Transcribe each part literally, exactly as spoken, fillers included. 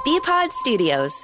B-Pod Studios.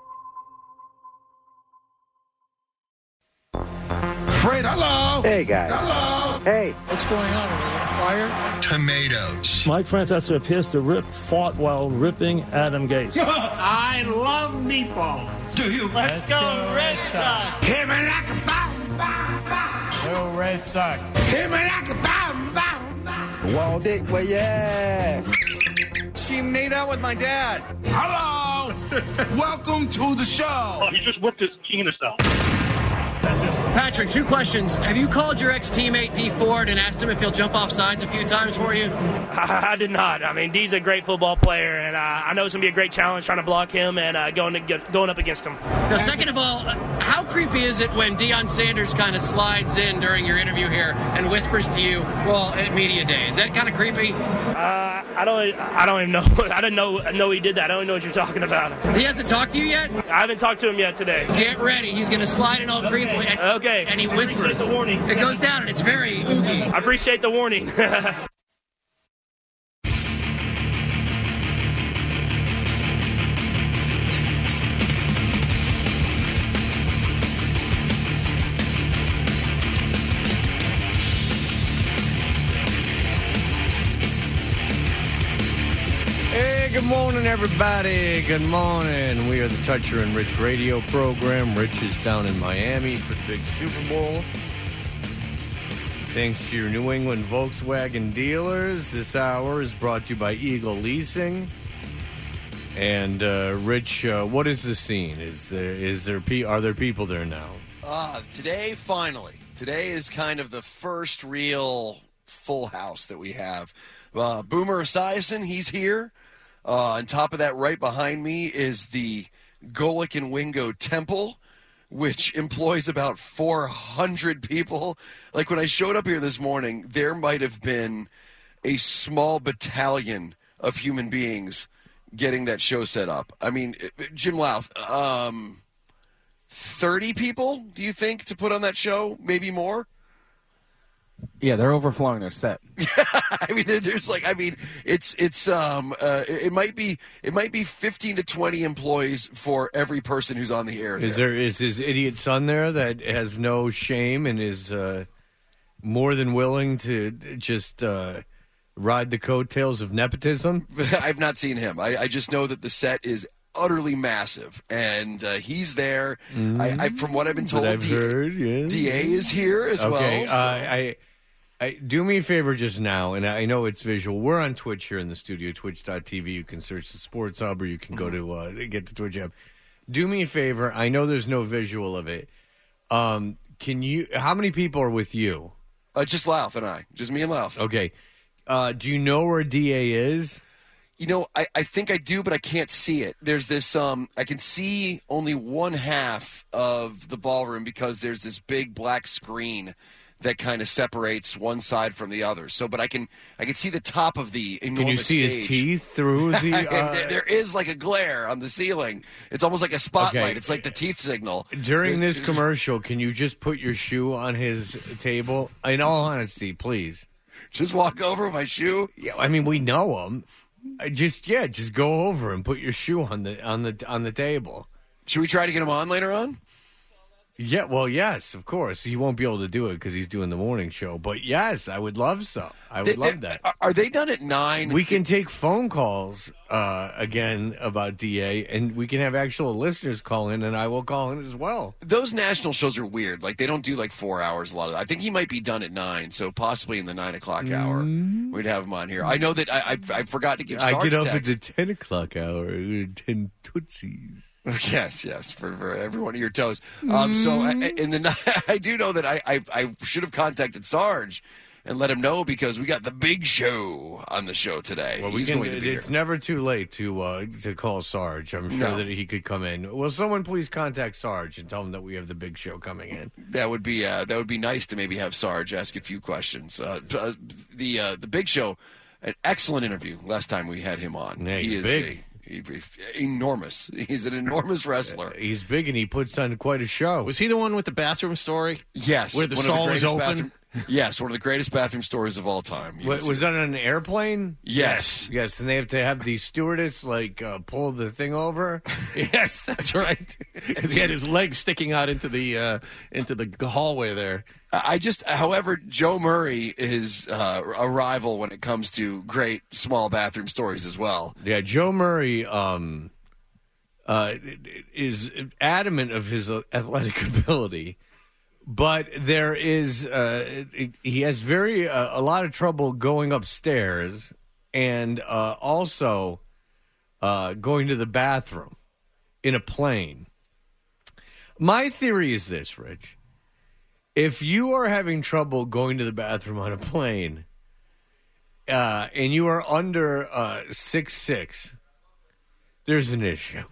Fred, hello. Hey, guys. Hello. Hey. What's going on? Are we on fire? Tomatoes. Mike Francesa appears to rip fought while ripping Adam Gase. I love meatballs. Do you? Let's, Let's go, go Red Sox. Hit me like a bomb, bomb, bomb. Go Red Sox. Hit me like a bomb, bomb, bomb. Wall Dick, where you at? She made out with my dad. Hello. Welcome to the show. Oh, he just whipped his penis out. Patrick, two questions. Have you called your ex-teammate D Ford and asked him if he'll jump off sides a few times for you? I, I did not. I mean, D's a great football player, and uh, I know it's going to be a great challenge trying to block him and uh, going, to get, going up against him. Now, second of all, how creepy is it when Deion Sanders kind of slides in during your interview here and whispers to you, well, at media day? Is that kind of creepy? Uh, I don't I don't even know. I didn't know, know he did that. I don't know what you're talking about. He hasn't talked to you yet? I haven't talked to him yet today. Get ready. He's going to slide in all creepy. And, okay. And he whispers. The warning. It goes down, and it's very oogie. I appreciate the warning. Hey, good morning, everybody. Good morning. We are the Toucher and Rich radio program. Rich is down in Miami for the big Super Bowl. Thanks to your New England Volkswagen dealers, this hour is brought to you by Eagle Leasing. And uh, Rich, uh, what is the scene? Is there is there pe- are there people there now? Uh, today, finally, today is kind of the first real full house that we have. Uh, Boomer Esiason, he's here. Uh, on top of that, right behind me is the Golic and Wingo Temple, which employs about four hundred people. Like, when I showed up here this morning, there might have been a small battalion of human beings getting that show set up. I mean, Jim Louth, um, thirty people, do you think, to put on that show? Maybe more? Yeah, they're overflowing their set. I mean, there's like, I mean, it's it's um, uh, it might be it might be fifteen to twenty employees for every person who's on the air. Is there, there is his idiot son there that has no shame and is uh, more than willing to just uh, ride the coattails of nepotism? I've not seen him. I, I just know that the set is utterly massive, and uh, he's there. Mm-hmm. I, I, from what I've been told, I've D A, heard, yes. D A is here as okay, well. Okay, So. uh, I. I, do me a favor just now, and I know it's visual. We're on Twitch here in the studio, twitch dot t v. You can search the Sports Hub, or you can go to uh, get the Twitch app. Do me a favor. I know there's no visual of it. Um, can you? How many people are with you? Uh, just Louth and I. Just me and Louth. Okay. Uh, do you know where D A is? You know, I, I think I do, but I can't see it. There's this, um, I can see only one half of the ballroom because there's this big black screen that kind of separates one side from the other. So, but I can I can see the top of the enormous Can you see stage. his teeth through the... Uh... there, there is like a glare on the ceiling. It's almost like a spotlight. Okay. It's like the teeth signal. During this commercial, can you just put your shoe on his table? In all honesty, please. Just walk over my shoe? Yeah, I mean, we know him. I just, yeah, just go over and put your shoe on the on the on the table. Should we try to get him on later on? Yeah, well, yes, of course. He won't be able to do it because he's doing the morning show. But yes, I would love so. I would they, love they, that. Are they done at nine? We can take phone calls uh, again about D A, and we can have actual listeners call in, and I will call in as well. Those national shows are weird. Like, they don't do like four hours a lot of that. I think he might be done at nine, so possibly in the nine o'clock hour mm. we'd have him on here. I know that I, I, I forgot to give Sarge I get up text. at the ten o'clock hour, ten tootsies. Yes, yes, for, for every one of your toes. Um, so, I, in the I do know that I, I I should have contacted Sarge and let him know because we got the big show on the show today. Well, He's we can, going to be it's here. never too late to uh, to call Sarge. I'm sure No. that he could come in. Will someone please contact Sarge and tell him that we have the big show coming in? That would be uh, that would be nice to maybe have Sarge ask a few questions. Uh, uh, the uh, the big show, an excellent interview last time we had him on. Yeah, he he's is big. A, enormous. He's an enormous wrestler. He's big and he puts on quite a show. Was he the one with the bathroom story? Yes. Where the one of stall the was greatest open? bathroom- Yes, one of the greatest bathroom stories of all time. What, was that on an airplane? Yes. Yes, and they have to have the stewardess, like, uh, pull the thing over? Yes, that's right. He had his legs sticking out into the uh, into the hallway there. I just, however, Joe Murray is uh, a rival when it comes to great small bathroom stories as well. Yeah, Joe Murray um, uh, is adamant of his athletic ability. But there is, uh, he has very, uh, a lot of trouble going upstairs and uh, also uh, going to the bathroom in a plane. My theory is this, Rich. If you are having trouble going to the bathroom on a plane uh, and you are under uh, six six, there's an issue.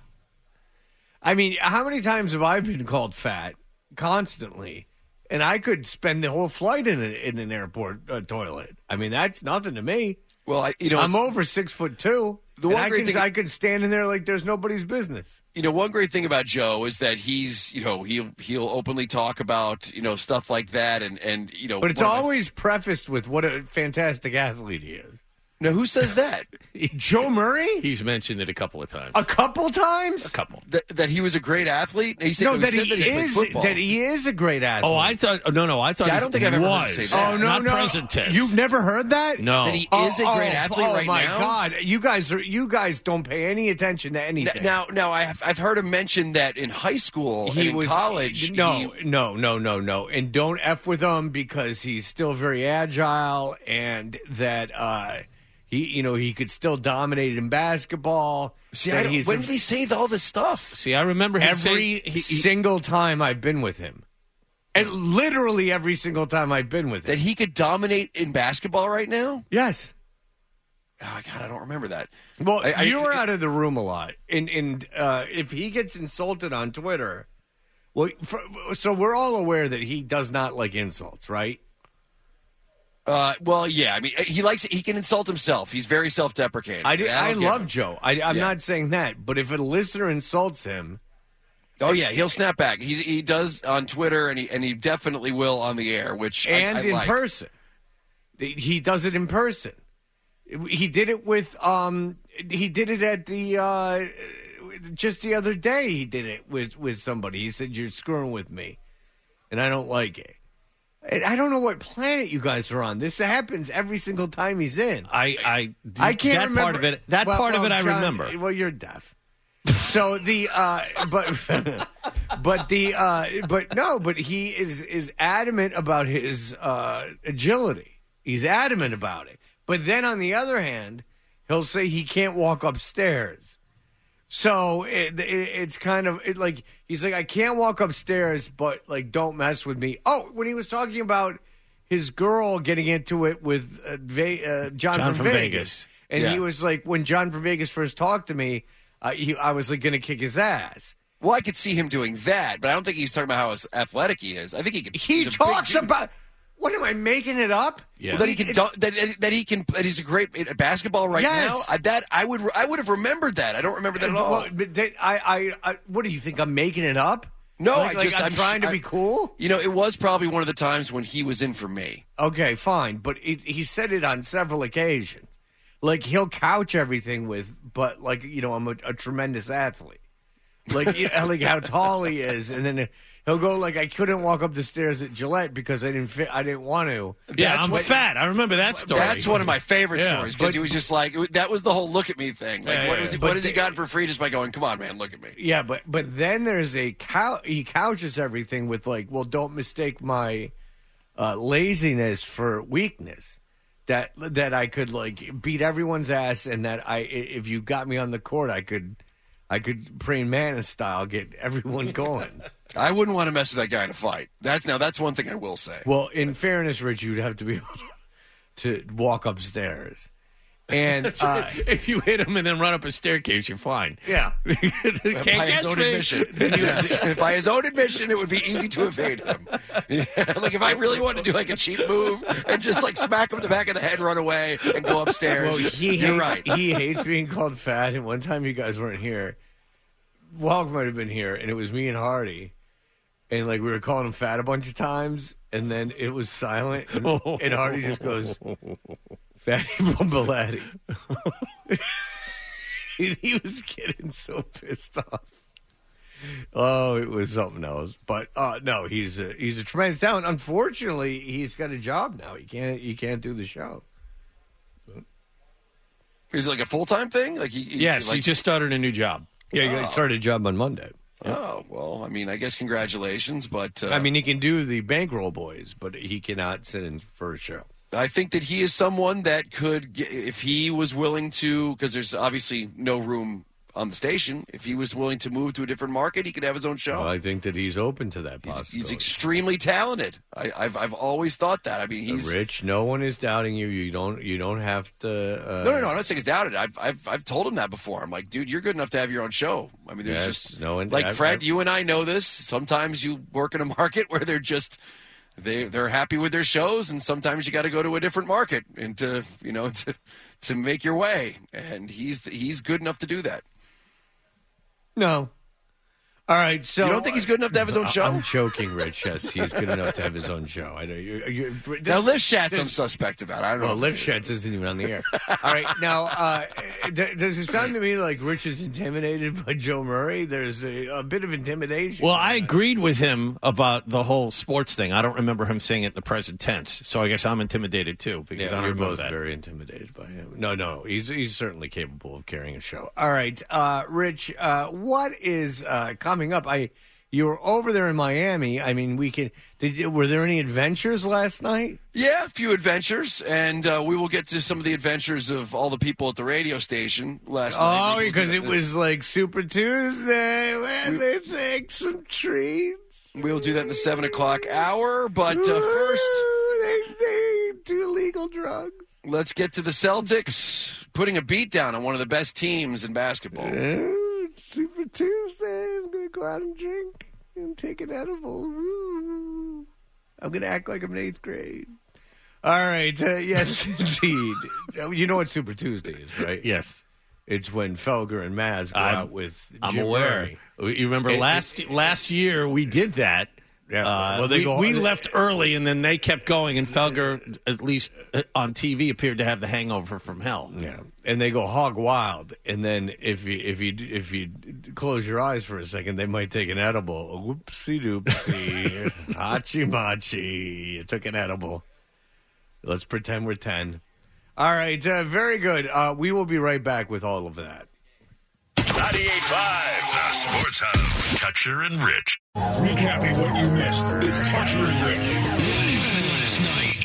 I mean, how many times have I been called fat? Constantly, and I could spend the whole flight in, a, in an airport uh, toilet. I mean, that's nothing to me. Well, I, you know, I'm over six foot two. The one I great can, thing, I could stand in there like there's nobody's business. You know, one great thing about Joe is that he's, you know, he'll he'll openly talk about, you know, stuff like that, and and you know, but it's always prefaced with what a fantastic athlete he is. Now, who says that? Joe Murray? He's mentioned it a couple of times. A couple times? A couple. That, that he was a great athlete? He said, no, he that said he that he is. football. That he is a great athlete. Oh, I thought. Oh, no, no, I thought. See, he I don't think I've ever was. heard him say that. Oh no, Not no. present tense. You've never heard that? No. That he Oh, is a great oh, athlete oh, right my now. God, you guys are. You guys don't pay any attention to anything. Now, now I have, I've heard him mention that in high school he and in was college. No, he, no, no, no, no, and don't f with him because he's still very agile, and that uh, he, you know, he could still dominate in basketball. See, I don't, when a, did he say all this stuff? See, I remember him every saying, he, he, single time I've been with him, and literally every single time I've been with him, that he could dominate in basketball right now. Yes. Oh, God, I don't remember that. Well, I, I, you were out of the room a lot, and and uh, if he gets insulted on Twitter, well, for, so we're all aware that he does not like insults, right? Uh, well, yeah. I mean, he likes. He can insult himself. He's very self-deprecating. I, did, I, I love him. Joe. I, I'm yeah. not saying that, but if a listener insults him, oh yeah, he'll snap back. He's, he does on Twitter, and he and he definitely will on the air, which and I, I in like. person, he does it in person. He did it with. Um, he did it at the. Uh, just the other day, he did it with with somebody. He said, "You're screwing with me, and I don't like it." I don't know what planet you guys are on. This happens every single time he's in. I, I, I can't that remember part of it. That well, part well, of it, I John, remember. Well, you're deaf. So the, uh, but, but the, uh, but no, but he is is adamant about his uh, agility. He's adamant about it. But then on the other hand, he'll say he can't walk upstairs. So it, it, it's kind of it like he's like I can't walk upstairs, but like don't mess with me. Oh, when he was talking about his girl getting into it with uh, Ve- uh, John, John from, from Vegas, Vegas. and Yeah. he was like, when John from Vegas first talked to me, uh, he, I was like going to kick his ass. Well, I could see him doing that, but I don't think he's talking about how athletic he is. I think he could. He talks about. What am I making it up? Yeah. Well, that he can do, that that he can that he's a great at basketball right Yes. now. I, that I would I would have remembered that. I don't remember that at all. Well, but that, I, I, I, what do you think? I'm making it up? No, like, I just like I'm, I'm trying to I, be cool. You know, it was probably one of the times when he was in for me. Okay, fine, but it, he said it on several occasions. Like he'll couch everything with, but like you know, I'm a, a tremendous athlete. Like you know, like how tall he is, and then he'll go like I couldn't walk up the stairs at Gillette because I didn't fit. I didn't want to. Yeah, That's I'm what- fat. I remember that story. That's one of my favorite Yeah, stories because but- he was just like that was the whole look at me thing. Like Yeah, what yeah, was he, yeah. what has he But gotten for free just by going? Come on, man, look at me. Yeah, but but then there's a cow. He couches everything with like, well, don't mistake my uh, laziness for weakness. That that I could like beat everyone's ass, and that I if you got me on the court, I could I could praying mantis style get everyone going. I wouldn't want to mess with that guy in a fight. That's now that's one thing I will say. Well, in fairness, Rich, you'd have to be able to walk upstairs, and uh, if you hit him and then run up a staircase, you're fine. yeah. Can't by his catch own me. admission. Yes. By his own admission, it would be easy to evade him. Like if I really wanted to do like a cheap move and just like smack him in the back of the head, and run away, and go upstairs. Well, he You're hates, right. He hates being called fat. And one time you guys weren't here. Walk might have been here, and it was me and Hardy. and like we were calling him fat a bunch of times, and then it was silent, and, and Artie just goes, "Fatty Bombalatti." He was getting so pissed off. Oh, it was something else. But uh, no, he's a, he's a tremendous talent. Unfortunately, he's got a job now. He can't he can't do the show. Is it like a full time thing? Like he, he yes, like, he just started a new job. Yeah, he Oh. started a job on Monday. Oh well, I mean, I guess congratulations, but uh, I mean, he can do the Bankroll Boys, but he cannot sit in for a show. I think that he is someone that could, get, if he was willing to, because there's obviously no room on the station. If he was willing to move to a different market, he could have his own show. Well, I think that he's open to that He's, possibility. he's extremely talented. I, I've I've always thought that. I mean, he's Rich. No one is doubting you. You don't. You don't have to. Uh, no, no, no. I'm not saying he's doubted. I've I've I've told him that before. I'm like, dude, you're good enough to have your own show. I mean, there's Yes, just no one- like I've- Fred. I've- you and I know this. Sometimes you work in a market where they're just. They they're happy with their shows, and sometimes you got to go to a different market and to you know to to make your way. And he's he's good enough to do that. No. All right. So You don't think he's good enough to have his own show? I'm joking, Rich. Yes, he's good enough to have his own show. I know. You, you, this, Now, Liv Shatz, this- I'm suspect about. I don't Well, know. Liv Shatz isn't even on the air. All right. Now, uh, d- does it sound to me like Rich is intimidated by Joe Murray? There's a, a bit of intimidation. Well, I agreed with him about the whole sports thing. I don't remember him saying it in the present tense, so I guess I'm intimidated too because Yeah, I don't we're remember both that. very intimidated by him. No, no, he's he's certainly capable of carrying a show. All right, uh, Rich, uh, what is uh, coming up? I you were over there in Miami. I mean, we can. Did you, were there any adventures last night? Yeah, a few adventures, and uh, we will get to some of the adventures of all the people at the radio station last night. Oh, We will because do it that- was like Super Tuesday when they take some treats. We'll do that in the seven o'clock hour, but uh, first, Ooh, they, they do illegal drugs. let's get to the Celtics putting a beat down on one of the best teams in basketball. Ooh, it's Super Tuesday. I'm gonna go out and drink and take an edible. Ooh. I'm gonna act like I'm in eighth grade. All right. Uh, yes, indeed. You know what Super Tuesday is, right? Yes. It's when Felger and Maz go I'm- out with I'm Jim aware. Murray. You remember It- last last year we did that. Yeah. Uh, well, they we, go. we left early, and then they kept going. And Felger, at least uh, on T V, appeared to have the hangover from hell. Yeah, and they go hog wild, and then if you if you if you close your eyes for a second, they might take an edible. Whoopsie doopsie, hachi machi. You took an edible. Let's pretend we're ten. All right, uh, very good. Uh, we will be right back with all of that. ninety-eight point five, the Sports Hub. Toucher and Rich. Recapping what you missed. It's Toucher and Rich. Last night.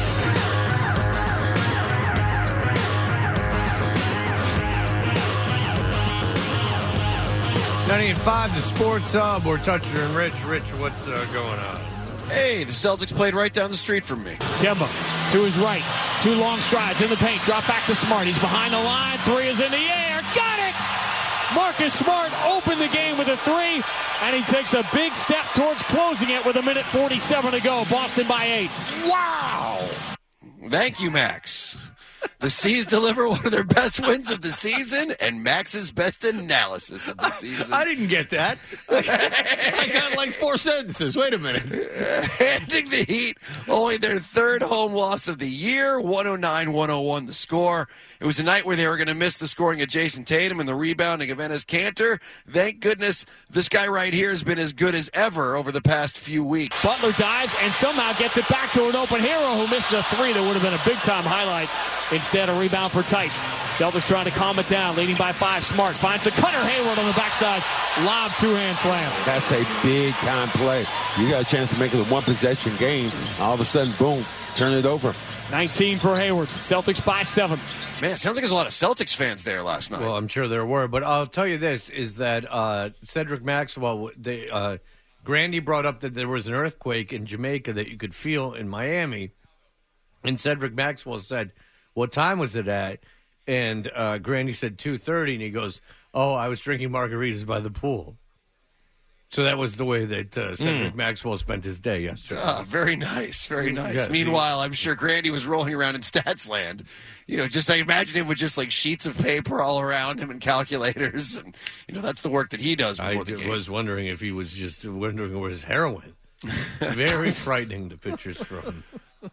ninety-eight point five, the Sports Hub. We're Toucher and Rich. Rich, what's uh, going on? Hey, the Celtics played right down the street from me. Kemba to his right. Two long strides in the paint. Drop back to Smart. He's behind the line. Three is in the air. Got it! Marcus Smart opened the game with a three, and he takes a big step towards closing it with a minute forty-seven to go. Boston by eight. Wow! Thank you, Max. The C's deliver one of their best wins of the season and Max's best analysis of the season. I didn't get that. I got like four sentences. Wait a minute. Handing the Heat only their third home loss of the year, one oh nine one oh one the score. It was a night where they were going to miss the scoring of Jason Tatum and the rebounding of Enes Kanter. Thank goodness this guy right here has been as good as ever over the past few weeks. Butler dives and somehow gets it back to an open hero who misses a three that would have been a big-time highlight. Instead, a rebound for Tice. Celtics trying to calm it down, leading by five. Smart finds the cutter. Hayward on the backside. Lob two-hand slam. That's a big-time play. You got a chance to make it a one-possession game. All of a sudden, boom, turn it over. nineteen for Hayward. Celtics by seven. Man, it sounds like there's a lot of Celtics fans there last night. Well, I'm sure there were, but I'll tell you this, is that uh, Cedric Maxwell, they, uh, Grandy brought up that there was an earthquake in Jamaica that you could feel in Miami, and Cedric Maxwell said, what time was it at? And uh, Grandy said two thirty, and he goes, oh, I was drinking margaritas by the pool. So that was the way that uh, Cedric Mm. Maxwell spent his day yesterday. Ah, very nice, very nice. Yeah, Meanwhile, I'm sure Grandy was rolling around in stats land. You know, just I imagine him with just like sheets of paper all around him and calculators, and you know that's the work that he does before I the game. was wondering if he was just wondering where his heroin. Very frightening, the pictures from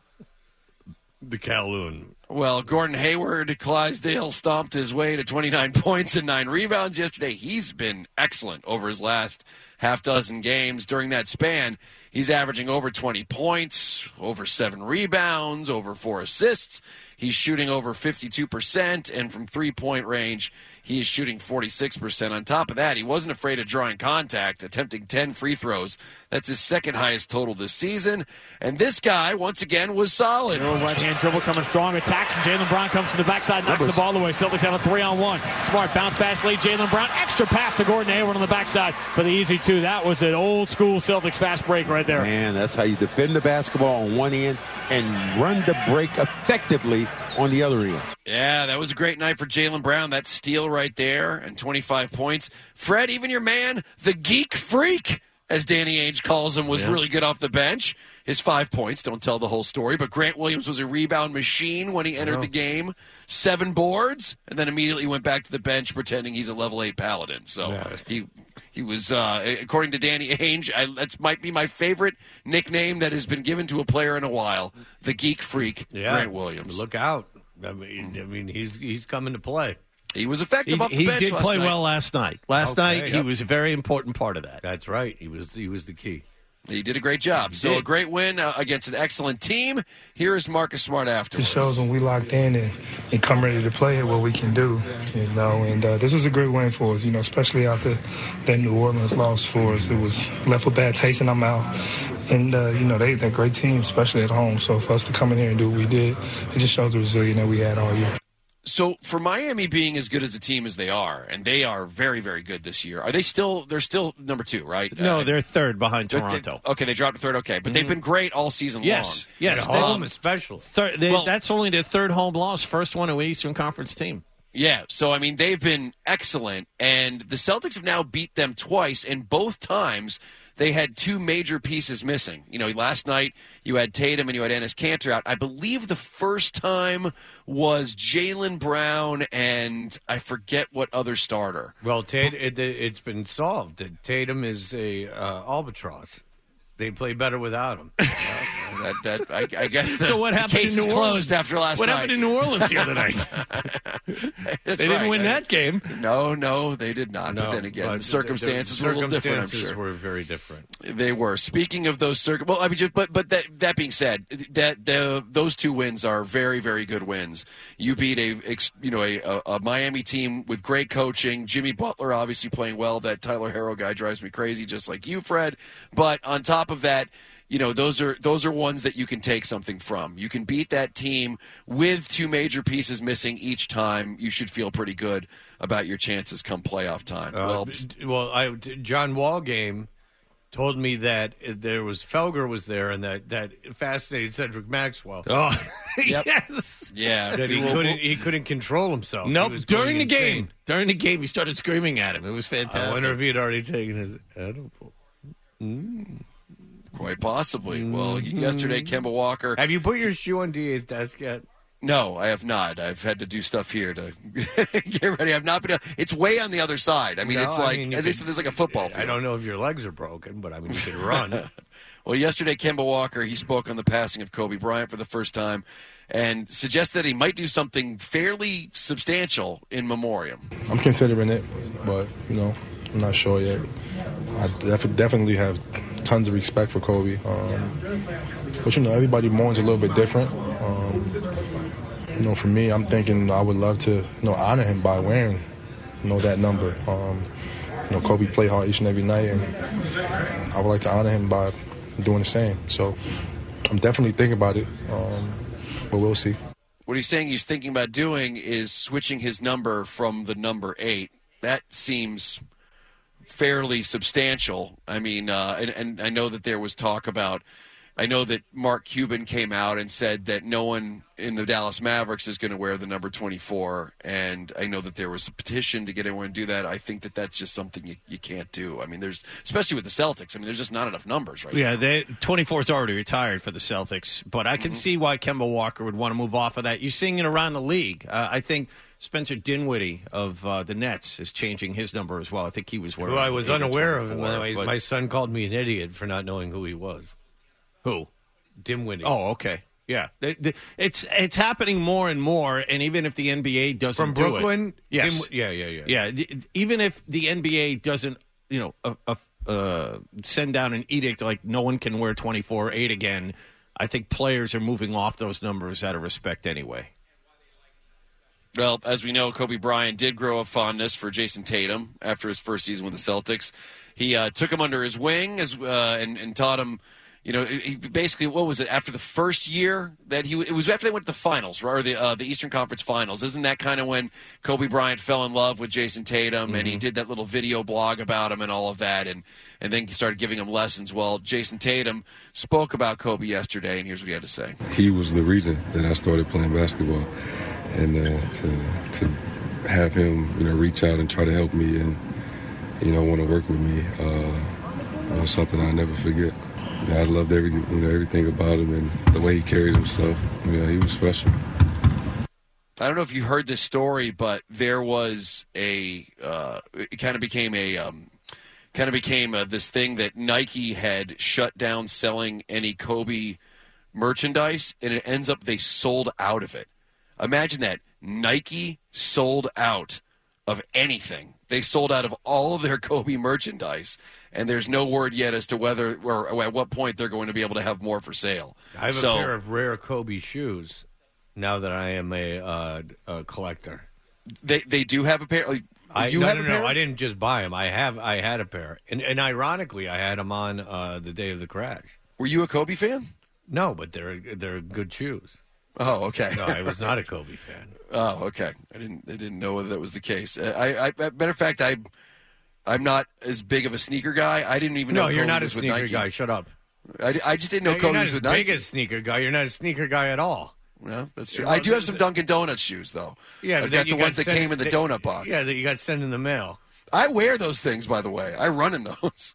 the Kowloon. Well, Gordon Hayward, Clydesdale stomped his way to twenty-nine points and nine rebounds yesterday. He's been excellent over his last half dozen games. During that span, he's averaging over twenty points, over seven rebounds, over four assists. He's shooting over fifty-two percent, and from three-point range, he is shooting forty-six percent. On top of that, he wasn't afraid of drawing contact, attempting ten free throws. That's his second highest total this season. And this guy, once again, was solid. Little right-hand dribble coming strong, attacks, and Jaylen Brown comes to the backside, knocks the ball away. Celtics have a three-on-one. Smart bounce pass lead. Jaylen Brown, extra pass to Gordon Hayward on the backside for the easy two. That was an old-school Celtics fast break right there. Man, that's how you defend the basketball on one end and run the break effectively on the other end. Yeah, that was a great night for Jaylen Brown. That steal right there and twenty-five points. Fred, even your man, the geek freak, as Danny Ainge calls him, was Yeah. really good off the bench. His five points don't tell the whole story, but Grant Williams was a rebound machine when he entered Wow. the game. Seven boards, and then immediately went back to the bench pretending he's a level eight Paladin. So Yeah. he he was, uh, according to Danny Ainge, I, that might be my favorite nickname that has been given to a player in a while, the geek freak, Yeah. Grant Williams. Look out. I mean, I mean he's he's coming to play. He was effective He, off the he bench did last play night. well last night. Last Okay, night, he yep. was a very important part of that. That's right. He was he was the key. He did a great job. So did. a great win uh, against an excellent team. Here is Marcus Smart It afterwards. shows when we locked in and, and come ready to play it what we can do, you know. And uh, this was a great win for us, you know, especially after that New Orleans loss for us. It was left a bad taste in our mouth. And, uh, you know, they, they're a great team, especially at home. So for us to come in here and do what we did, it just shows the resilience that we had all year. So for Miami being as good as a team as they are, and they are very, very good this year, are they still, they're still number two, right? No, Uh, they're third behind they're- Toronto. okay, they dropped to third, okay. But they've been great all season Yes, long. yes. At they- home is special. Third, they, Well- that's only their third home loss, first one to an Eastern Conference team. Yeah, so, I mean, they've been excellent, and the Celtics have now beat them twice, and both times they had two major pieces missing. You know, last night you had Tatum and you had Enes Kanter out. I believe the first time was Jaylen Brown and I forget what other starter. Well, Tate, it, it's been solved. Tatum is a uh, albatross. They play better without him. that, that I, I guess the, So what the happened case in New is Orleans? closed after last What night. happened in New Orleans the other night? That's They didn't right. win that game. No, no, they did not. No, but then again, but the circumstances the were a little different, I'm circumstances sure. were very different. They were. Speaking of those circ, well, I mean, just but but that that being said, that the those two wins are very very good wins. You beat a ex- you know a, a, a Miami team with great coaching. Jimmy Butler obviously playing well. That Tyler Herro guy drives me crazy, just like you, Fred. But on top of that, you know, those are those are ones that you can take something from. You can beat that team with two major pieces missing each time. You should feel pretty good about your chances come playoff time. Uh, well, d- well, I, John Wall game told me that there was Felger was there and that that fascinated Cedric Maxwell. Oh, Yep. yes. yeah, That he Well, couldn't he couldn't control himself. He Nope. was During going the insane. game, during the game, he started screaming at him. It was fantastic. I wonder if he had already taken his edible. quite possibly. Well, yesterday, Kemba Walker. Have you put your shoe on D A's desk yet? No, I have not. I've had to do stuff here to get ready. I've not been. It's way on the other side. I mean, No, it's I like mean, you as they could- said, there's like a football field. I don't know if your legs are broken, but I mean, you can run. Well, yesterday, Kemba Walker, he spoke on the passing of Kobe Bryant for the first time and suggested that he might do something fairly substantial in memoriam. I'm considering it, but, you know, I'm not sure yet. I def- definitely have tons of respect for Kobe. Um, but, you know, everybody mourns a little bit different. Um, you know, for me, I'm thinking I would love to, you know, honor him by wearing, you know, that number. Um, you know, Kobe played hard each and every night, and I would like to honor him by doing the same. So I'm definitely thinking about it, um, but we'll see. What he's saying he's thinking about doing is switching his number from the number eight. That seems fairly substantial. I mean, uh, and, and I know that there was talk about I know that Mark Cuban came out and said that no one in the Dallas Mavericks is going to wear the number twenty-four, and I know that there was a petition to get everyone to do that. I think that that's just something you, you can't do. I mean, there's especially with the Celtics. I mean, there's just not enough numbers right yeah, now. Yeah, twenty-four is already retired for the Celtics, but I can mm-hmm. see why Kemba Walker would want to move off of that. You're seeing it around the league. Uh, I think Spencer Dinwiddie of uh, the Nets is changing his number as well. I think he was wearing. Who I was unaware of. But... My son called me an idiot for not knowing who he was. Who? Dimwitty. Oh, okay. Yeah. It's it's happening more and more, and even if the N B A doesn't From do Brooklyn? it. Yes. Dim- yeah, yeah, yeah. Yeah. Even if the N B A doesn't, you know, uh, uh, uh, send down an edict like no one can wear twenty-four eight again, I think players are moving off those numbers out of respect anyway. Well, as we know, Kobe Bryant did grow a fondness for Jason Tatum after his first season with the Celtics. He uh, took him under his wing as uh, and, and taught him. You know, he basically, what was it, after the first year that he, it was after they went to the finals, or the uh, the Eastern Conference Finals. Isn't that kind of when Kobe Bryant fell in love with Jason Tatum, mm-hmm. and he did that little video blog about him and all of that, and, and then he started giving him lessons? Well, Jason Tatum spoke about Kobe yesterday, and here's what he had to say. He was the reason that I started playing basketball, and uh, to to have him, you know, reach out and try to help me and, you know, want to work with me, uh, was something I'll never forget. Yeah, I loved everything, you know, everything about him and the way he carried himself. Yeah, he was special. I don't know if you heard this story, but there was a uh, it kind of became a um, kind of became a, this thing that Nike had shut down selling any Kobe merchandise, and it ends up they sold out of it. Imagine that. Nike sold out of anything. They sold out of all of their Kobe merchandise, and there's no word yet as to whether or at what point they're going to be able to have more for sale. I have so, a pair of rare Kobe shoes now that I am a, uh, a collector. They they do have a pair. Like, I, you no, have no, a no, pair? I didn't just buy them. I have I had a pair, and, and ironically, I had them on uh, the day of the crash. Were you a Kobe fan? No, but they're they're good shoes. Oh, okay. No, I was not a Kobe fan. Oh, okay. I didn't. I didn't know whether that was the case. I, I matter of fact, I, I'm not as big of a sneaker guy. I didn't even know. No, Kobe you're not a was with sneaker Nike. guy. Shut up. I, I just didn't know no, Kobe you're not was as with big Nike. a sneaker guy. You're not a sneaker guy at all. Yeah, that's true. Well, I do have some Dunkin' Donuts shoes, though. Yeah, I've got the ones that sent, came in the they, donut box. Yeah, that you got sent in the mail. I wear those things, by the way. I run in those.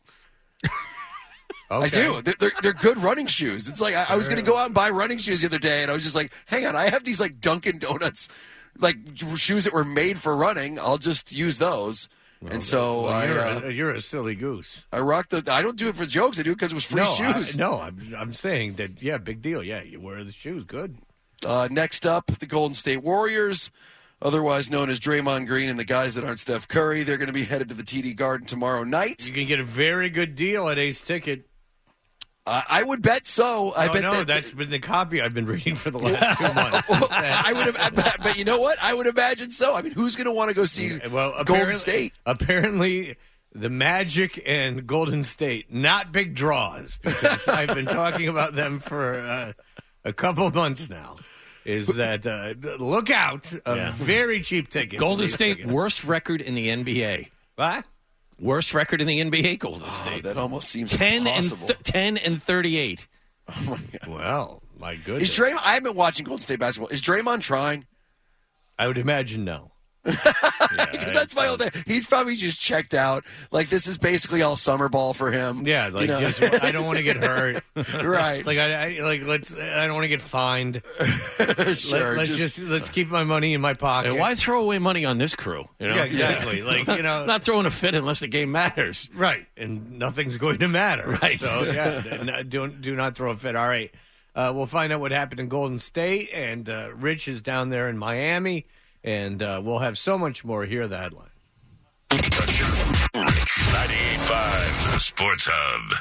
Okay. I do. They're, they're, they're good running shoes. It's like I, I was going to go out and buy running shoes the other day, and I was just like, hang on, I have these like Dunkin' Donuts like shoes that were made for running. I'll just use those. Well, and so well, I, you're, uh, a, you're a silly goose. I rock the. I don't do it for jokes. I do it because it was free no, shoes. I, no, I'm, I'm saying that. Yeah, big deal. Yeah, you wear the shoes. Good. Uh, next up, the Golden State Warriors, otherwise known as Draymond Green, and the guys that aren't Steph Curry. They're going to be headed to the T D Garden tomorrow night. You can get a very good deal at Ace Ticket. Uh, I would bet so. I oh, bet no, that, that's been the copy I've been reading for the last two months. well, I would have, but you know what? I would imagine so. I mean, who's going to want to go see well, Golden State? Apparently, the Magic and Golden State, not big draws, because I've been talking about them for uh, a couple months now. Is that uh, look out? A yeah. very cheap ticket. Golden State tickets. Worst record in the N B A. What? Worst record in the N B A, Golden oh, State. That almost seems ten impossible. and th- ten and thirty-eight. Oh my God. Well, my goodness. Is Draymond? I haven't been watching Golden State basketball. Is Draymond trying? I would imagine no. yeah, that's my whole thing. He's probably just checked out. Like this is basically all summer ball for him. Yeah, like you know? just, I don't want to get hurt. Right. Like I, I like let's. I don't want to get fined. Sure. Let, us just, just let's keep my money in my pocket. Hey, why throw away money on this crew? You know? Yeah, exactly. Yeah. Like you know, I'm not throwing a fit unless the game matters. Right, and nothing's going to matter. Right. So yeah, do do not throw a fit. All right. Uh, we'll find out what happened in Golden State, and uh, Rich is down there in Miami. And uh, we'll have so much more. Here are the headlines. ninety-eight point five, the Sports Hub.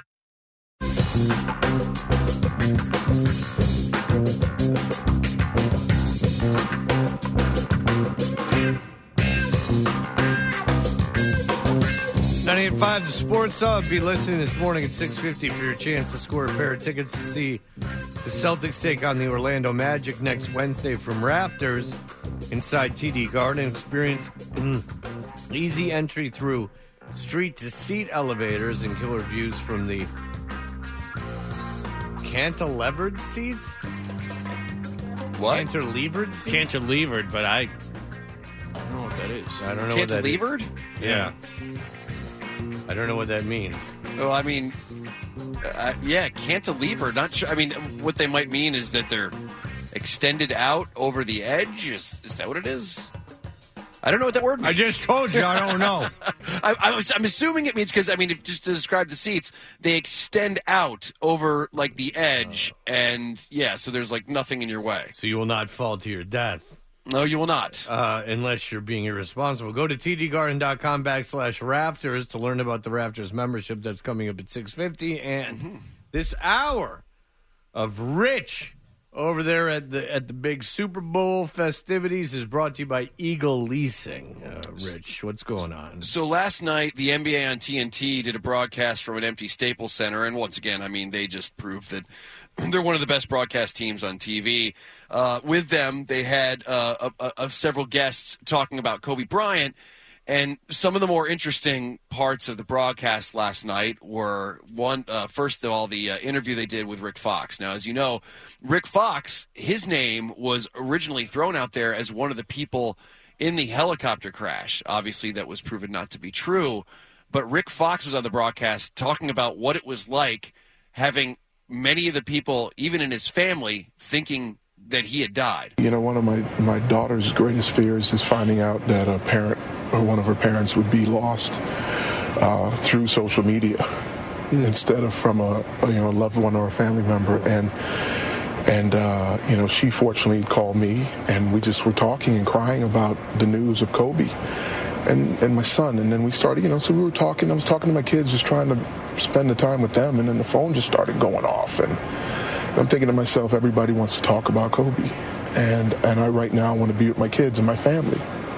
ninety-eight point five, the Sports Hub. Be listening this morning at six fifty for your chance to score a pair of tickets to see the Celtics take on the Orlando Magic next Wednesday from Rafters inside T D Garden. Experience mm, easy entry through street-to-seat elevators and killer views from the Cantilevered seats? What? Cantilevered seats? Cantilevered, but I, I don't know what that is. I don't know what that is. Cantilevered? Yeah. I don't know what that means. Oh, I mean, uh, yeah, cantilever. Not sure. I mean, what they might mean is that they're extended out over the edge. Is is that what it is? I don't know what that word means. I just told you I don't know. I, I was, I'm assuming it means because, I mean, if, just to describe the seats, they extend out over, like, the edge. And, yeah, so there's, like, nothing in your way. So you will not fall to your death. No, you will not. Uh, unless you're being irresponsible. Go to tdgarden.com backslash Rafters to learn about the Rafters membership that's coming up at six fifty. And mm-hmm. this hour of Rich over there at the at the big Super Bowl festivities is brought to you by Eagle Leasing. Uh, Rich, what's going on? So last night, the N B A on T N T did a broadcast from an empty Staples Center. And once again, I mean, they just proved that they're one of the best broadcast teams on T V. Uh, with them, they had uh, a, a, a several guests talking about Kobe Bryant. And some of the more interesting parts of the broadcast last night were, one, uh, first of all, the uh, interview they did with Rick Fox. Now, as you know, Rick Fox, his name was originally thrown out there as one of the people in the helicopter crash. Obviously, that was proven not to be true. But Rick Fox was on the broadcast talking about what it was like having many of the people, even in his family, thinking that he had died. You know, one of my, my daughter's greatest fears is finding out that a parent or one of her parents would be lost uh, through social media mm. instead of from a, a you know a loved one or a family member. And and uh, you know, she fortunately called me, and we just were talking and crying about the news of Kobe and and my son. And then we started, you know, so we were talking. I was talking to my kids, just trying to spend the time with them, and then the phone just started going off. And I'm thinking to myself, everybody wants to talk about Kobe, and and I right now want to be with my kids and my family.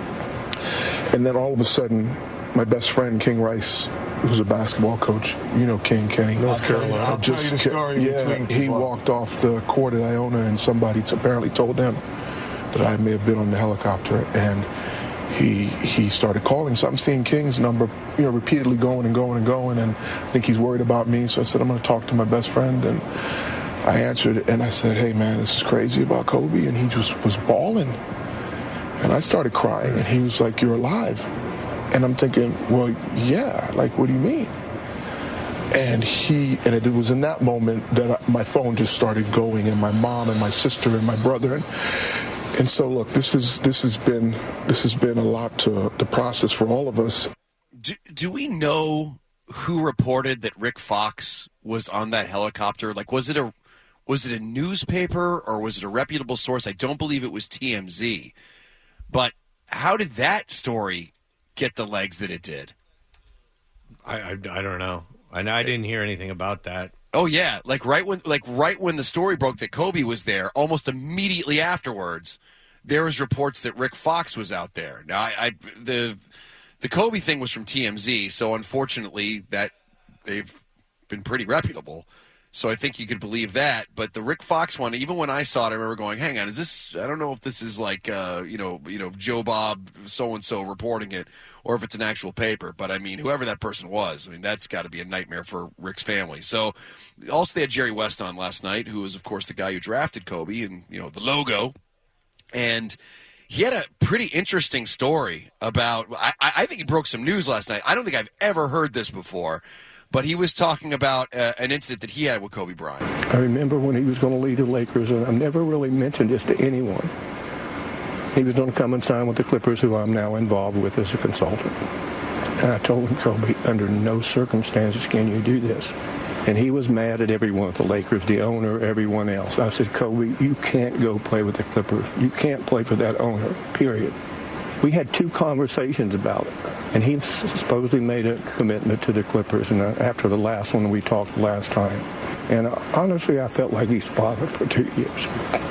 And then all of a sudden, my best friend, King Rice, who's a basketball coach, you know King, Kenny, North I'll Carolina. Tell you, I'll just, tell you the story yeah, between he walked off the court at Iona, and somebody t- apparently told him that I may have been on the helicopter, and he he started calling. So I'm seeing King's number, you know, repeatedly going and going and going, and I think he's worried about me. So I said, I'm going to talk to my best friend, and I answered, and I said, hey, man, this is crazy about Kobe, and he just was bawling. And I started crying, and he was like, you're alive. And I'm thinking, well, yeah, like, what do you mean? And he, and it was in that moment that I, my phone just started going, and my mom and my sister and my brother. And, and so, look, this is this has been this has been a lot to, to process for all of us. Do, do we know who reported that Rick Fox was on that helicopter? Like, was it a was it a newspaper or was it a reputable source? I don't believe it was T M Z. But how did that story get the legs that it did? I I, I don't know. I I didn't hear anything about that. Oh yeah, like right when like right when the story broke that Kobe was there, almost immediately afterwards, there was reports that Rick Fox was out there. Now I, I the the Kobe thing was from T M Z, so unfortunately that they've been pretty reputable. So I think you could believe that. But the Rick Fox one, even when I saw it, I remember going, hang on, is this, I don't know if this is like, uh, you know, you know, Joe Bob so-and-so reporting it, or if it's an actual paper. But, I mean, whoever that person was, I mean, that's got to be a nightmare for Rick's family. So also they had Jerry West on last night, who was, of course, the guy who drafted Kobe and, you know, the logo. And he had a pretty interesting story about, I, I think he broke some news last night. I don't think I've ever heard this before. But he was talking about uh, an incident that he had with Kobe Bryant. I remember when he was going to leave the Lakers, and I've never really mentioned this to anyone. He was going to come and sign with the Clippers, who I'm now involved with as a consultant. And I told him, Kobe, under no circumstances can you do this. And he was mad at everyone at the Lakers, the owner, everyone else. I said, Kobe, you can't go play with the Clippers. You can't play for that owner, period. We had two conversations about it, and he supposedly made a commitment to the Clippers, and after the last one we talked last time. And uh, honestly, I felt like he's father for two years.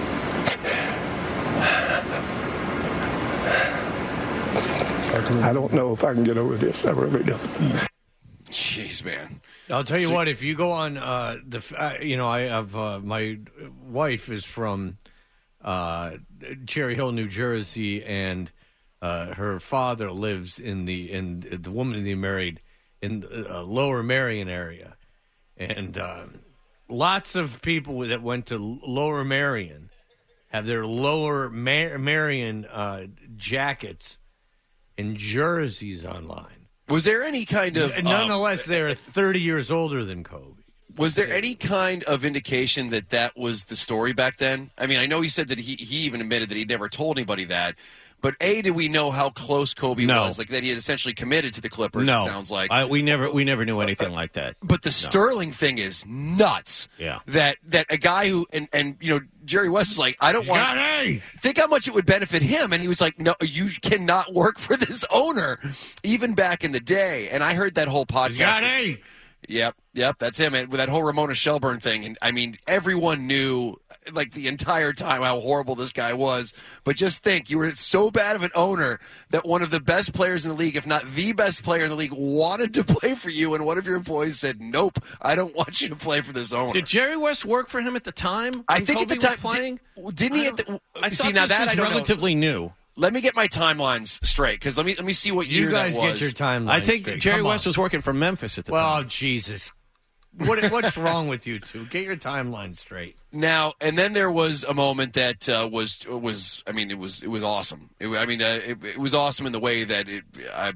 I don't know if I can get over this. I really don't. Jeez, man. I'll tell you So- what, if you go on uh, the, uh, you know, I have, uh, my wife is from uh, Cherry Hill, New Jersey, and Uh, her father lives in the in the woman that he married in the uh, Lower Merion area, and uh, lots of people that went to Lower Merion have their Lower Mar- Merion uh, jackets and jerseys online. Was there any kind of... Nonetheless, um, they're thirty years older than Kobe. Was there any kind of indication that that was the story back then? I mean, I know he said that he, he even admitted that he'd never told anybody that. But A, did we know how close Kobe No. was? Like that he had essentially committed to the Clippers, No, it sounds like. I, we never we never knew anything like that. But the No. Sterling thing is nuts. Yeah. That that a guy who and, and you know Jerry West was like, I don't He's want. got A. Think how much it would benefit him, and he was like, No, you cannot work for this owner, even back in the day. And I heard that whole podcast. He's got A. Yep, yep, that's him. And with that whole Ramona Shelburne thing, and I mean, everyone knew like the entire time how horrible this guy was. But just think, you were so bad of an owner that one of the best players in the league, if not the best player in the league, wanted to play for you, and one of your employees said, "Nope, I don't want you to play for this owner." Did Jerry West work for him at the time? I when think Kobe at the time, was playing? Did, didn't he? I At the, don't- I see thought now this that was I don't relatively know. new. Let me get my timelines straight because let me let me see what You year guys that was. get your timeline I think straight. Jerry Come West on. was working for Memphis at the Well, time. Jesus. What, what's wrong with you two? Get your timeline straight. Now and then there was a moment that uh, was was I mean it was it was awesome. It, I mean uh, it, it was awesome in the way that it I,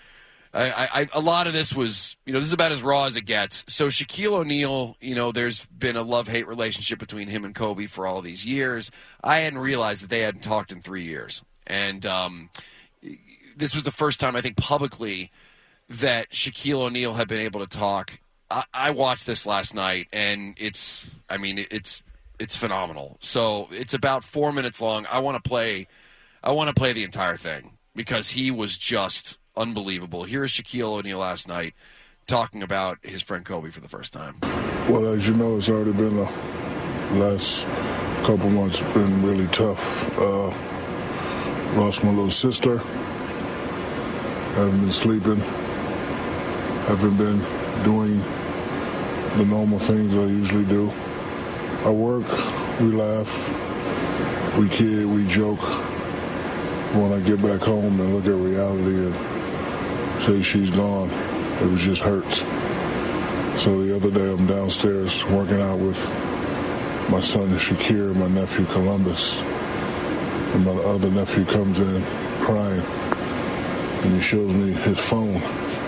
I, I a lot of this was you know this is about as raw as it gets. So Shaquille O'Neal, you know, there's been a love-hate relationship between him and Kobe for all these years. I hadn't realized that they hadn't talked in three years, and um, this was the first time I think publicly that Shaquille O'Neal had been able to talk. I, I watched this last night, and it's, I mean, it's it's phenomenal. So it's about four minutes long. I want to play, I want to play the entire thing because he was just unbelievable. Here is Shaquille O'Neal last night talking about his friend Kobe for the first time. Well, as you know, it's already been the last couple months been really tough. Uh, lost my little sister. Haven't been sleeping. Haven't been doing the normal things I usually do. I work, we laugh, we kid, we joke. When I get back home and look at reality and say she's gone, it was just hurts. So the other day I'm downstairs working out with my son Shakir and my nephew Columbus. And my other nephew comes in crying and he shows me his phone.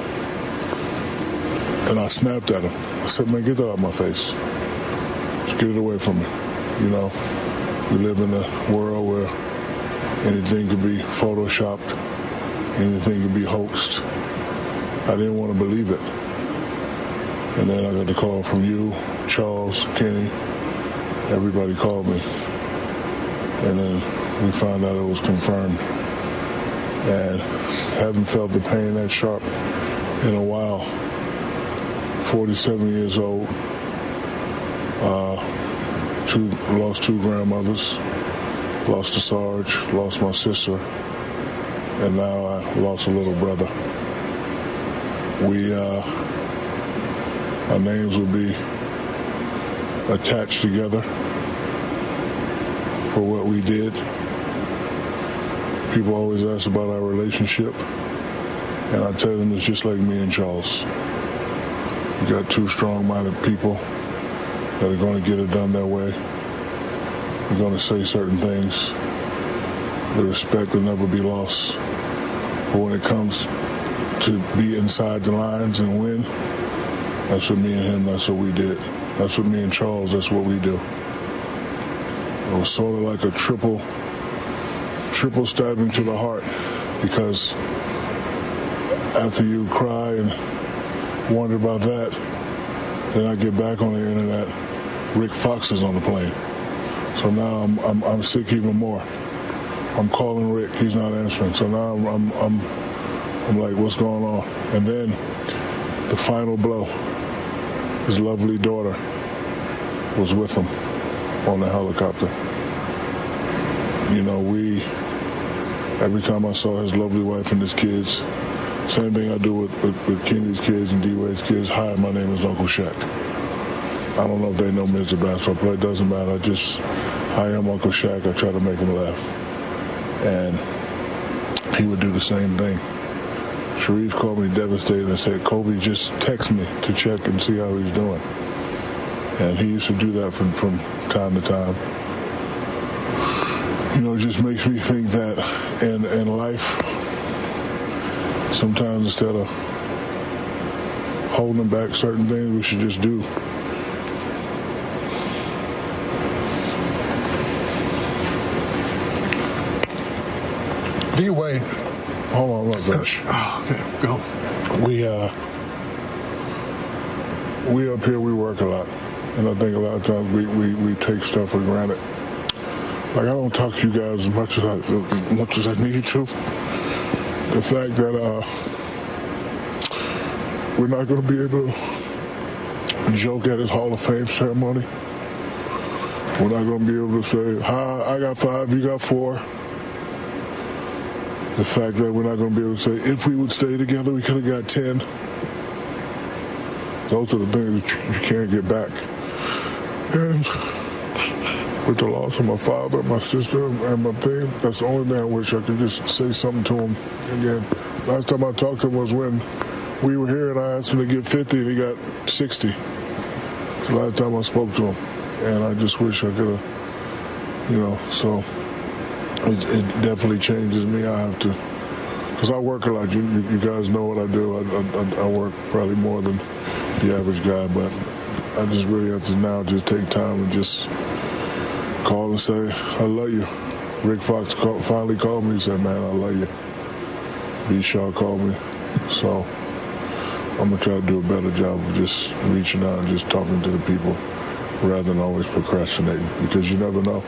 And I snapped at him. I said, man, get that out of my face. Just get it away from me. You know, we live in a world where anything could be photoshopped, anything could be hoaxed. I didn't want to believe it. And then I got the call from you, Charles, Kenny. Everybody called me. And then we found out it was confirmed. And haven't felt the pain that sharp in a while. forty-seven years old, uh, two, lost two grandmothers, lost a Sarge, lost my sister, and now I lost a little brother. We, uh, our names will be attached together for what we did. People always ask about our relationship, and I tell them it's just like me and Charles. You got two strong-minded people that are going to get it done their way. They're going to say certain things. The respect will never be lost. But when it comes to be inside the lines and win, that's what me and him, that's what we did. That's what me and Charles, that's what we do. It was sort of like a triple, triple stabbing to the heart because after you cry and wonder about that, then I get back on the internet, Rick Fox is on the plane. So now I'm I'm, I'm sick even more. I'm calling Rick, he's not answering. So now I'm I'm I'm, I'm like, what's going on? And then the final blow, his lovely daughter was with him on the helicopter. You know, we, every time I saw his lovely wife and his kids, same thing I do with, with, with Kenny's kids and D-Wade's kids. Hi, my name is Uncle Shaq. I don't know if they know me as a basketball player. It doesn't matter. I just, hi, I'm Uncle Shaq. I try to make him laugh. And he would do the same thing. Sharif called me devastated and said, Kobe, just text me to check and see how he's doing. And he used to do that from, from time to time. You know, it just makes me think that in, in life, sometimes instead of holding back certain things, we should just do. D-Wade, hold on, look, Rush. Oh, okay, go. We, uh, we up here, we work a lot. And I think a lot of times we, we, we take stuff for granted. Like, I don't talk to you guys as much as I, as much as I need to. The fact that uh, we're not going to be able to joke at his Hall of Fame ceremony. We're not going to be able to say, hi, I got five, you got four. The fact that we're not going to be able to say, if we would stay together, we could have got ten. Those are the things that you can't get back. And with the loss of my father, my sister, and my thing, that's the only thing I wish I could just say something to him again. Last time I talked to him was when we were here and I asked him to get fifty and he got sixty. It's the last time I spoke to him. And I just wish I could have, you know, so it, it definitely changes me. I have to, because I work a lot. You, you, you guys know what I do. I, I, I work probably more than the average guy, but I just really have to now just take time and just call and say, I love you. Rick Fox call, finally called me and said, man, I love you. B. Shaw called me. So I'm going to try to do a better job of just reaching out and just talking to the people rather than always procrastinating, because you never know.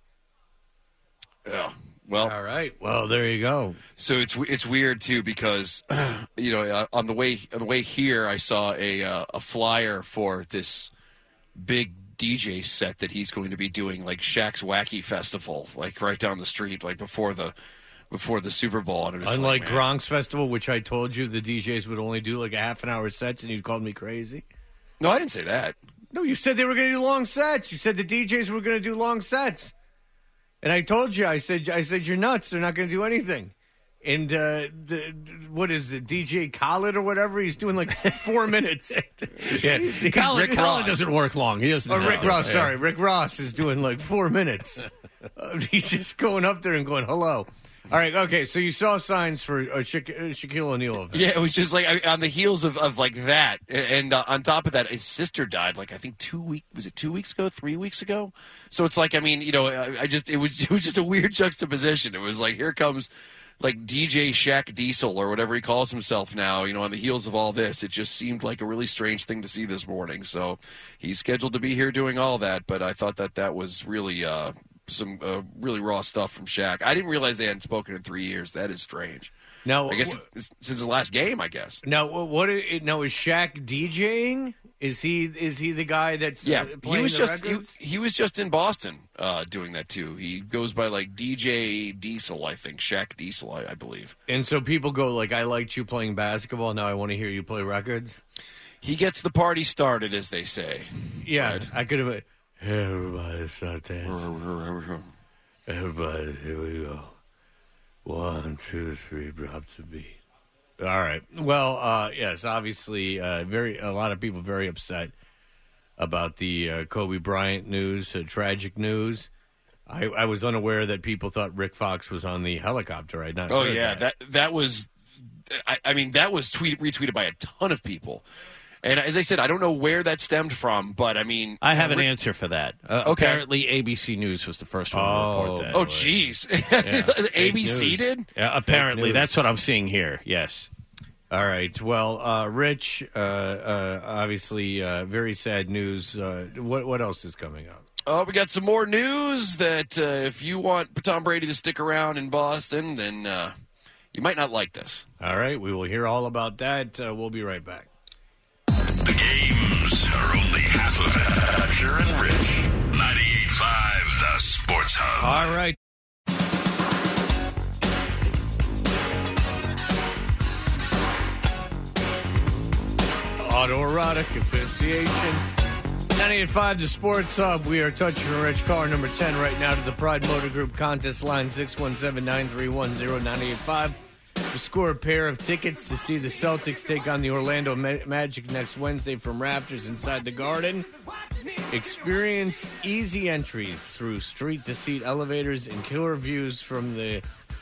Yeah. Well, all right. Well, there you go. So it's it's weird too because you know on the way on the way here I saw a uh, a flyer for this big D J set that he's going to be doing, like Shaq's Wacky Festival, like right down the street, like before the before the Super Bowl. And it was Unlike like, Gronk's Festival, which I told you the D Js would only do like a half an hour sets, and you called me crazy. No, I didn't say that. No, you said they were going to do long sets. You said the D Js were going to do long sets. And I told you, I said, I said, you're nuts. They're not going to do anything. And uh, the what is it, D J Khaled or whatever? He's doing like four minutes. Yeah, Khaled, Khaled doesn't work long. He doesn't. Oh, Rick to, Ross. yeah. Sorry, Rick Ross is doing like four minutes. Uh, he's just going up there and going, hello. All right, okay, so you saw signs for a Sha- Shaquille O'Neal event. Yeah, it was just like I, on the heels of, of like that, and uh, on top of that, his sister died. Like I think two week was it two weeks ago, three weeks ago. So it's like I mean, you know, I, I just it was it was just a weird juxtaposition. It was like here comes like D J Shaq Diesel or whatever he calls himself now. You know, on the heels of all this, it just seemed like a really strange thing to see this morning. So he's scheduled to be here doing all that, but I thought that that was really. Uh, Some uh, really raw stuff from Shaq. I didn't realize they hadn't spoken in three years. That is strange. Now, I guess wh- it's, since his last game, I guess. Now, what? Is, now is Shaq DJing? Is he? Is he the guy that's yeah? Uh, playing he was the just he, records? he was just in Boston uh, doing that too. He goes by like D J Diesel, I think Shaq Diesel, I, I believe. And so people go like, "I liked you playing basketball. Now I want to hear you play records." He gets the party started, as they say. Yeah, Fred. I could have. Hey, everybody, start dancing. Everybody, here we go. One, two, three, drop the beat. All right. Well, uh, yes, obviously, uh, very a lot of people very upset about the uh, Kobe Bryant news, uh, tragic news. I, I was unaware that people thought Rick Fox was on the helicopter. I'd not. Oh heard yeah, that. that that was. I, I mean, that was tweet, retweeted by a ton of people. And as I said, I don't know where that stemmed from, but I mean... I have an Rick, answer for that. Uh, okay. Apparently, A B C News was the first one oh, to report that. Oh, jeez. Yeah. A B C did? Yeah, apparently. That's what I'm seeing here, yes. All right. Well, uh, Rich, uh, uh, obviously, uh, very sad news. Uh, what, what else is coming up? Oh, we got some more news that uh, if you want Tom Brady to stick around in Boston, then uh, you might not like this. All right. We will hear all about that. Uh, we'll be right back. The games are only half of it. Thatcher and Rich. ninety-eight point five, The Sports Hub. All right. Autoerotic Asphyxiation. ninety-eight point five, The Sports Hub. We are touching a Rich. Caller number ten right now to the Pride Motor Group contest line six one seven, nine three one, zero nine eight five. to score a pair of tickets to see the Celtics take on the Orlando Ma- Magic next Wednesday from Raptors Inside the Garden. Experience easy entries through street-to-seat elevators and killer views from the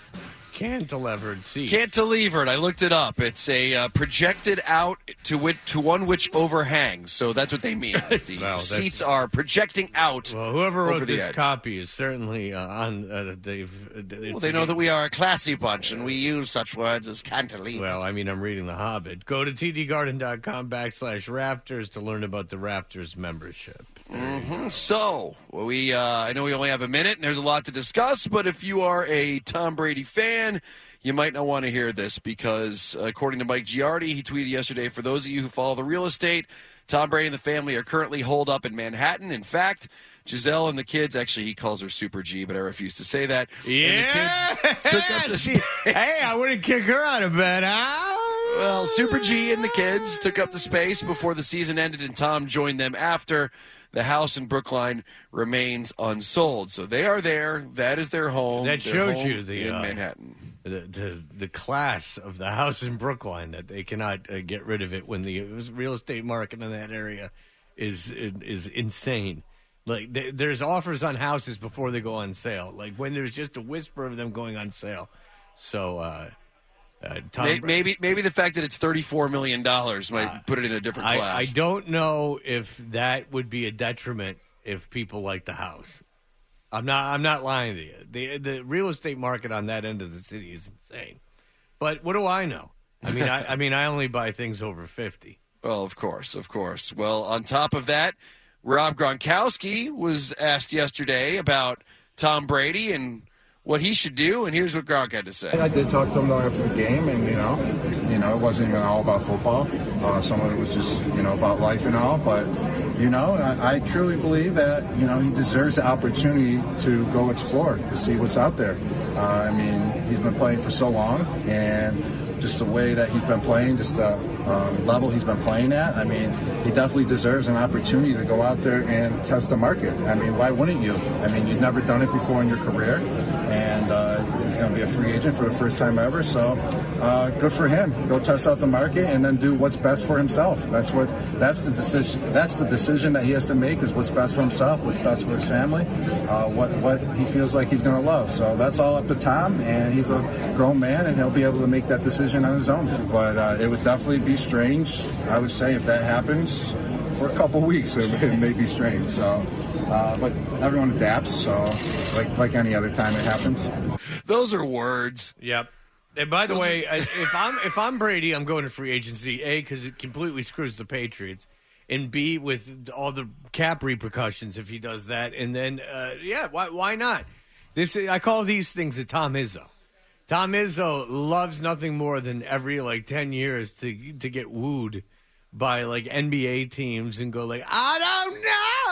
cantilevered seats. Cantilevered. I looked it up. It's a uh, projected out to which, to one which overhangs. So that's what they mean. The Well, seats are projecting out. Well, whoever over wrote the this edge. copy is certainly uh, on. Uh, they've. Well, they know that we are a classy bunch, and we use such words as cantilever. Well, I mean, I'm reading The Hobbit. Go to tdgarden.com backslash Raptors to learn about the Raptors membership. Mm-hmm. So, we uh, I know we only have a minute, and there's a lot to discuss, but if you are a Tom Brady fan, you might not want to hear this because, according to Mike Giardi, he tweeted yesterday, for those of you who follow the real estate, Tom Brady and the family are currently holed up in Manhattan. In fact, Giselle and the kids, actually he calls her Super G, but I refuse to say that. Yeah. And the kids took up the space. Hey, I wouldn't kick her out of bed, huh? Well, Super G and the kids took up the space before the season ended, and Tom joined them after. The house in Brookline remains unsold. So they are there. That is their home. That Their shows home you the in uh, Manhattan. The, the the class of the house in Brookline, that they cannot uh, get rid of it when the real estate market in that area is is insane. Like they, there's offers on houses before they go on sale. Like when there's just a whisper of them going on sale. So uh, uh, Tom, Maybe, maybe maybe the fact that it's thirty-four million dollars might uh, put it in a different I, class. I don't know if that would be a detriment if people like the house. I'm not. I'm not lying to you. The the real estate market on that end of the city is insane. But what do I know? I mean, I, I mean, I only buy things over fifty. Well, of course, of course. Well, on top of that, Rob Gronkowski was asked yesterday about Tom Brady and what he should do, and here's what Gronk had to say. I did talk to him though after the game, and you know, you know, it wasn't even all about football. Uh, some of it was just you know about life and all. But you know, I, I truly believe that you know he deserves the opportunity to go explore, to see what's out there. Uh, I mean, he's been playing for so long, and just the way that he's been playing, just the um, level he's been playing at, I mean, he definitely deserves an opportunity to go out there and test the market. I mean, why wouldn't you? I mean, you've never done it before in your career, and uh, he's going to be a free agent for the first time ever, so uh, good for him. Go test out the market and then do what's best for himself. That's what, that's the decision, that's the decision that he has to make, is what's best for himself, what's best for his family, uh, what, what he feels like he's going to love. So that's all up to Tom, and he's a grown man, and he'll be able to make that decision on his own. But uh, it would definitely be strange, I would say, if that happens for a couple weeks. It, it may be strange. So, uh, but everyone adapts. So, like like any other time it happens. Those are words. Yep. And by the Those way, are- I- if I'm if I'm Brady, I'm going to free agency. A, because it completely screws the Patriots, and B, with all the cap repercussions if he does that. And then, uh, yeah, why why not? This I call these things a Tom Izzo. Tom Izzo loves nothing more than every like ten years to to get wooed by like N B A teams and go like, I don't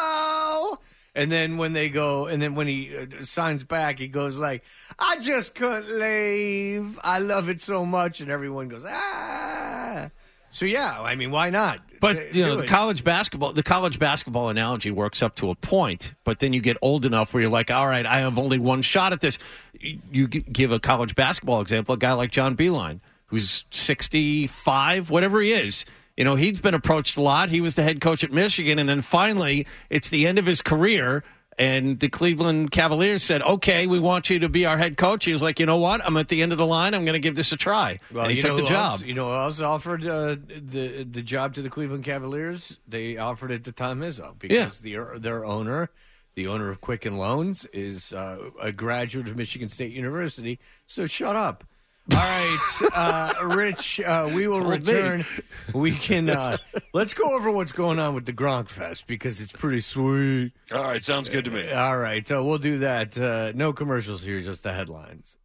know. And then when they go, and then when he uh, signs back, he goes like, I just couldn't leave. I love it so much. And everyone goes, ah. So yeah, I mean, why not? But you Do know, the it. college basketball, the college basketball analogy works up to a point. But then you get old enough where you're like, all right, I have only one shot at this. You you g- give a college basketball example, a guy like John Beilein, who's sixty-five, whatever he is. You know, he's been approached a lot. He was the head coach at Michigan, and then finally, it's the end of his career. And the Cleveland Cavaliers said, okay, we want you to be our head coach. He was like, you know what? I'm at the end of the line. I'm going to give this a try. Well, and he you took know the who job. else- you know who else offered uh, the the job to the Cleveland Cavaliers? They offered it to Tom Izzo because the, their owner, the owner of Quicken Loans, is uh, a graduate of Michigan State University. So shut up. All right, uh, Rich, uh, we will Told me. return. We can uh, let's go over what's going on with the Gronk Fest because it's pretty sweet. All right, sounds good to me. All right, so we'll do that. Uh, no commercials here, just the headlines.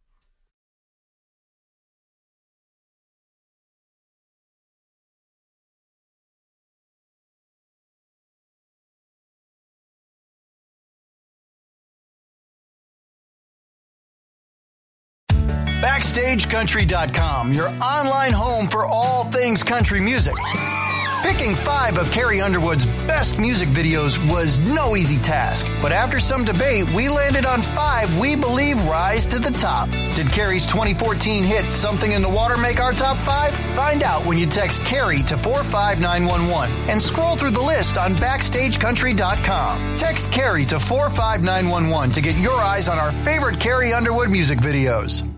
Backstage Country dot com, your online home for all things country music. Picking five of Carrie Underwood's best music videos was no easy task, but after some debate, we landed on five we believe rise to the top. Did Carrie's twenty fourteen hit Something in the Water make our top five? Find out when you text Carrie to four five nine one one and scroll through the list on backstage country dot com. Text Carrie to four five nine one one to get your eyes on our favorite Carrie Underwood music videos.